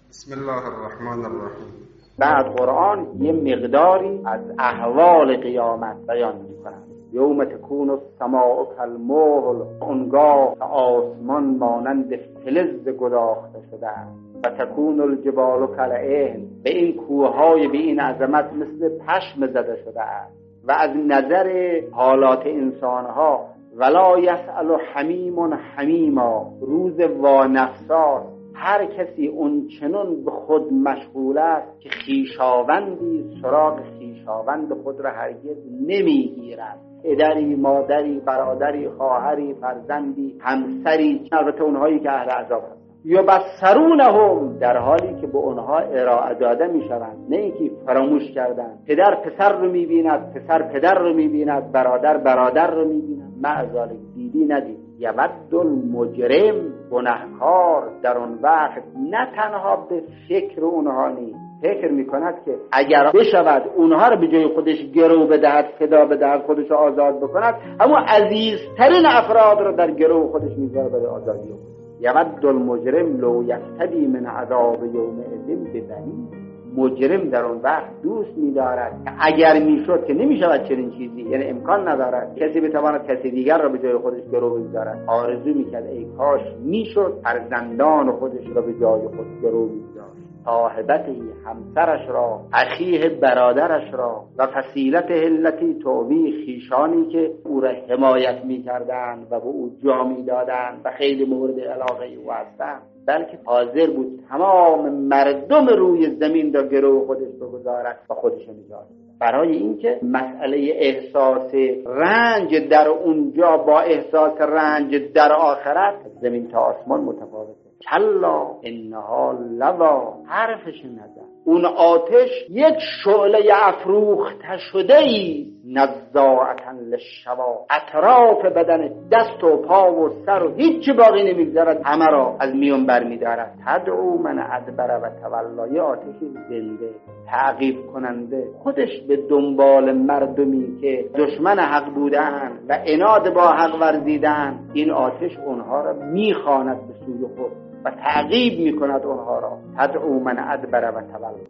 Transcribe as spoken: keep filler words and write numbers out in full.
بسم الله الرحمن الرحیم. بعد قرآن یه مقداری از احوال قیامت بیان می‌کند. یوم تکون السماء کالمهل، اونگاه آسمان مانند فلز گداخته شده است. و تکون الجبال کالعهن، به این کوههای به این عظمت مثل پشم زده شده است. و از نظر حالات انسانها ولا یسأل حمیم حمیما، روز وانفسا، هر کسی اون چنون به خود مشغول است که خویشاوندی سراغ خویشاوند خود را هرگز نمیگیرد. پدری، مادری، برادری، خواهری، فرزندی، همسری، البته اونهایی که اهل عذاب هستند. یا بسرونهم، در حالی که به اونها ارائه داده میشوند، نه اینکه فراموش کردن. پدر پسر رو میبیند، پسر پدر رو میبیند، برادر برادر رو میبیند. معذالک دیدی ندید. یود المجرم، گناهکار در اون وقت نه تنها به فکر اونها نیست، فکر میکند که اگر بشود اونها رو به جای خودش گرو بدهد، فدا بدهد، خودش رو آزاد بکند، اما عزیزترین افراد رو در گرو خودش میذاره برای آزادی او. یود المجرم لو یفتدی من عذاب یومئذ ببنی، مجرم در اون وقت دوست می‌دارد که اگر میشد، که نمیشود چنین چیزی، یعنی امکان ندارد کسی بتواند کسی دیگر را به جای خودش گرو بگذارد، آرزو میکرد ای کاش میشد فرزندان خودش را به جای خود گرو بگذارد، صاحبته همسرش را، اخیه برادرش را، و فصیلته التی توبی، خیشانی که او را حمایت میکردند و به او جا میدادند و خیلی مورد علاقه او هستند، بلکه حاضر بود تمام مردم روی زمین را گرو خودش بگذارد و خودش نجات. برای اینکه مسئله احساس رنج در اونجا با احساس رنج در آخرت زمین تا آسمان متفاوته. کلا انها لظا، حرفش نزن. اون آتش یک شعله افروخته شده ای، نزاعتا للشوا، اطراف بدن، دست و پا و سر و هیچ باقی نمیگذارد، همه را از میون برمیدارد. تدعو من ادبر و تولا، یه آتش زنده تعقیب کننده، خودش به دنبال مردمی که دشمن حق بودن و عناد با حق ورزیدن. این آتش اونها را میخواند به سوی خود و تعقیب میکند اونها را. تدعو من ادبر و تولا.